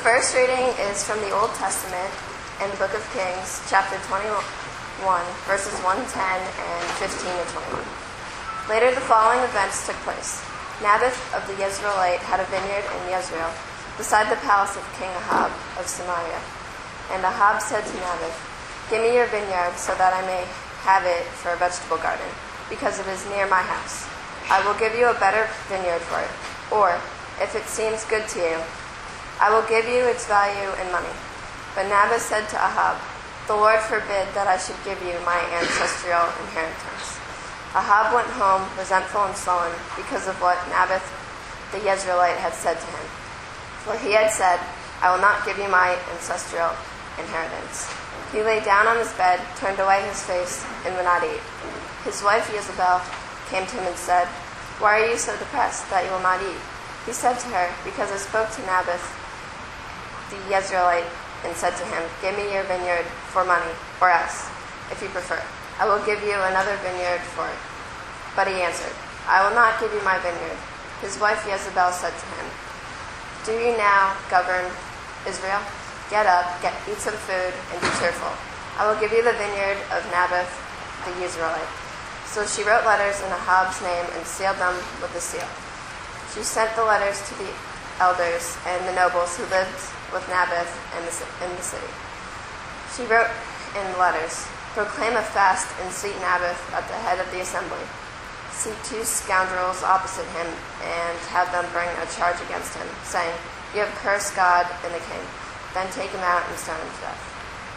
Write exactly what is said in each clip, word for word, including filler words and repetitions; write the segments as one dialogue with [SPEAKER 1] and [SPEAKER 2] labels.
[SPEAKER 1] first reading is from the Old Testament in the book of Kings, chapter twenty-one, verses one to ten and fifteen to twenty-one. Later, the following events took place. Naboth of the Jezreelite had a vineyard in Jezreel, beside the palace of King Ahab of Samaria. And Ahab said to Naboth, "Give me your vineyard so that I may have it for a vegetable garden, because it is near my house. I will give you a better vineyard for it. Or, if it seems good to you, I will give you its value in money." But Naboth said to Ahab, "The Lord forbid that I should give you my ancestral inheritance." Ahab went home resentful and sullen because of what Naboth the Jezreelite had said to him. For he had said, "I will not give you my ancestral inheritance." He lay down on his bed, turned away his face, and would not eat. His wife Jezebel came to him and said, "Why are you so depressed that you will not eat?" He said to her, "Because I spoke to Naboth the Jezreelite and said to him, 'Give me your vineyard for money, or else, if you prefer, I will give you another vineyard for it.' But he answered, 'I will not give you my vineyard.' His wife Jezebel said to him, 'Do you now govern Israel? Get up, get, eat some food, and be cheerful. I will give you the vineyard of Naboth the Jezreelite.' So she wrote letters in Ahab's name and sealed them with a seal. She sent the letters to the elders and the nobles who lived with Naboth in the, in the city. She wrote in the letters, 'Proclaim a fast and seat Naboth at the head of the assembly. Seat two scoundrels opposite him and have them bring a charge against him, saying, "You have cursed God and the king. Then take him out and stone him to death."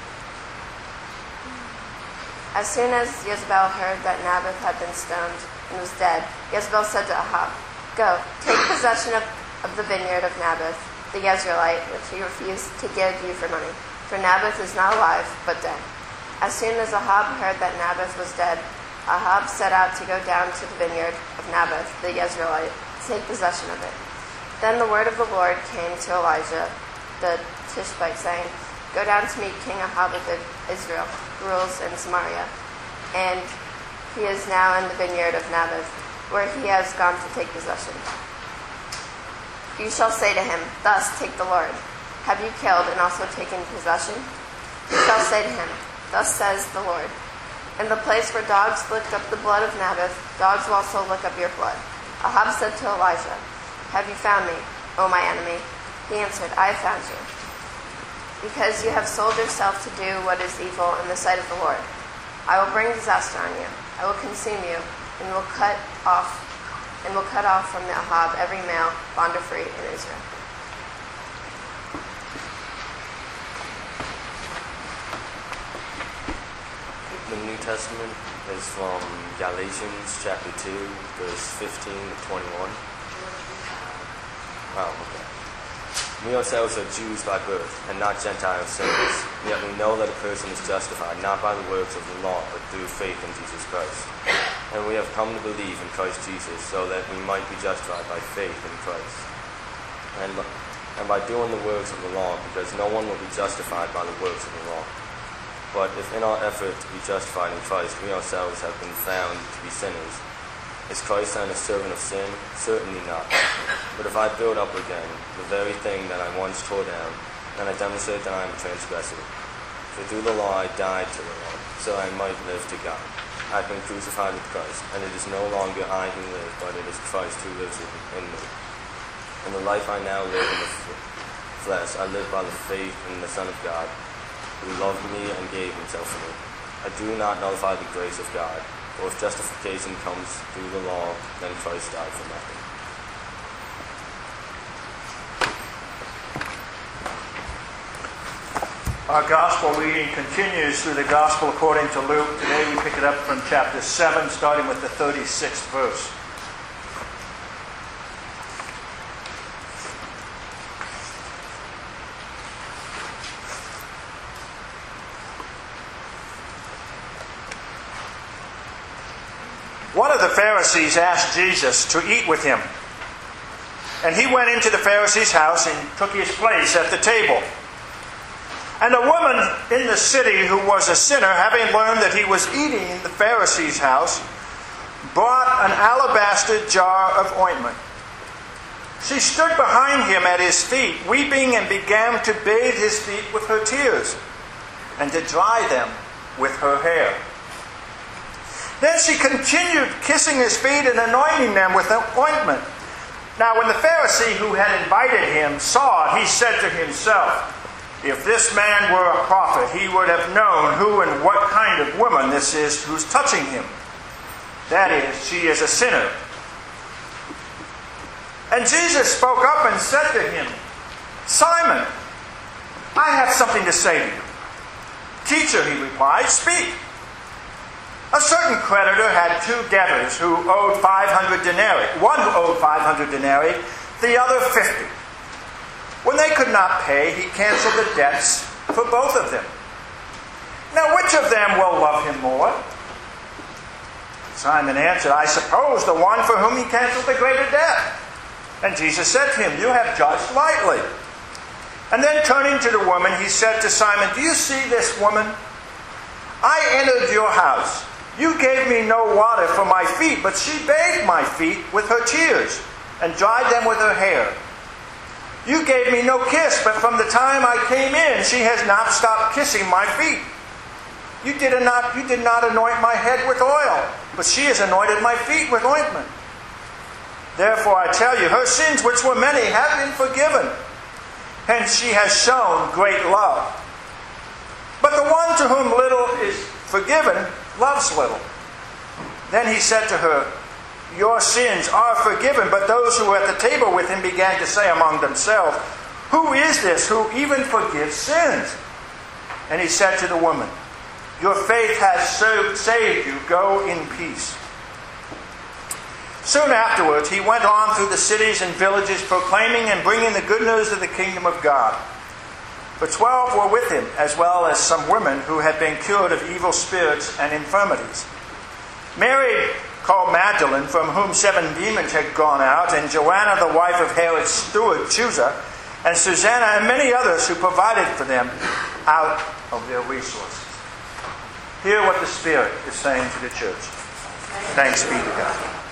[SPEAKER 1] As soon as Jezebel heard that Naboth had been stoned and was dead, Jezebel said to Ahab, "Go, take possession of, of the vineyard of Naboth the Jezreelite, which he refused to give you for money, for Naboth is not alive, but dead." As soon as Ahab heard that Naboth was dead, Ahab set out to go down to the vineyard of Naboth the Jezreelite to take possession of it. Then the word of the Lord came to Elijah the Tishbite, saying, "Go down to meet King Ahab of Israel, who rules in Samaria, and he is now in the vineyard of Naboth, where he has gone to take possession. You shall say to him, 'Thus take the Lord, have you killed and also taken possession?' You shall say to him, 'Thus says the Lord, in the place where dogs licked up the blood of Naboth, dogs will also lick up your blood.'" Ahab said to Elijah, "Have you found me, O my enemy?" He answered, "I have found you, because you have sold yourself to do what is evil in the sight of the Lord. I will bring disaster on you. I will consume you, and will cut off and will cut off from the Ahab every male, bond or free, in Israel."
[SPEAKER 2] The New Testament is from Galatians chapter two, verse fifteen to twenty-one. Wow, okay. "We ourselves are Jews by birth, and not Gentile sinners. Yet we know that a person is justified not by the works of the law, but through faith in Jesus Christ. And we have come to believe in Christ Jesus, so that we might be justified by faith in Christ. And, and by doing the works of the law, because no one will be justified by the works of the law. But if in our effort to be justified in Christ, we ourselves have been found to be sinners, is Christ then a servant of sin? Certainly not. But if I build up again the very thing that I once tore down, then I demonstrate that I am a transgressor. For through the law I died to the law, so I might live to God. I have been crucified with Christ, and it is no longer I who live, but it is Christ who lives in me. In the life I now live in the flesh, I live by the faith in the Son of God, who loved me and gave himself for me. I do not nullify the grace of God, for if justification comes through the law, then Christ died for nothing."
[SPEAKER 3] Our gospel reading continues through the gospel according to Luke. Today we pick it up from chapter seven, starting with the thirty-sixth verse. One of the Pharisees asked Jesus to eat with him. And he went into the Pharisee's house and took his place at the table. And a woman in the city who was a sinner, having learned that he was eating in the Pharisee's house, brought an alabaster jar of ointment She stood behind him at his feet, weeping, and began to bathe his feet with her tears and to dry them with her hair. Then she continued kissing his feet and anointing them with ointment. Now when the Pharisee who had invited him saw it, he said to himself, "If this man were a prophet, he would have known who and what kind of woman this is who's touching him. That is, she is a sinner." And Jesus spoke up and said to him, "Simon, I have something to say to you." "Teacher," he replied, "speak." A certain creditor had two debtors who owed five hundred denarii. One owed five hundred denarii, the other fifty. When they could not pay, he canceled the debts for both of them. Now, which of them will love him more? Simon answered, "I suppose the one for whom he canceled the greater debt." And Jesus said to him, "You have judged rightly." And then turning to the woman, he said to Simon, "Do you see this woman? I entered your house. You gave me no water for my feet, but she bathed my feet with her tears and dried them with her hair. You gave me no kiss, but from the time I came in, she has not stopped kissing my feet. You did not, you did not anoint my head with oil, but she has anointed my feet with ointment. Therefore I tell you, her sins, which were many, have been forgiven, and she has shown great love. But the one to whom little is forgiven loves little." Then he said to her, "Your sins are forgiven." But those who were at the table with him began to say among themselves, "Who is this who even forgives sins?" And he said to the woman, "Your faith has saved you. Go in peace." Soon afterwards, he went on through the cities and villages, proclaiming and bringing the good news of the kingdom of God. For twelve were with him, as well as some women who had been cured of evil spirits and infirmities. Mary, called Magdalene, from whom seven demons had gone out, and Joanna, the wife of Herod's steward, Chuza, and Susanna, and many others who provided for them out of their resources. Hear what the Spirit is saying to the church. Thanks be to God.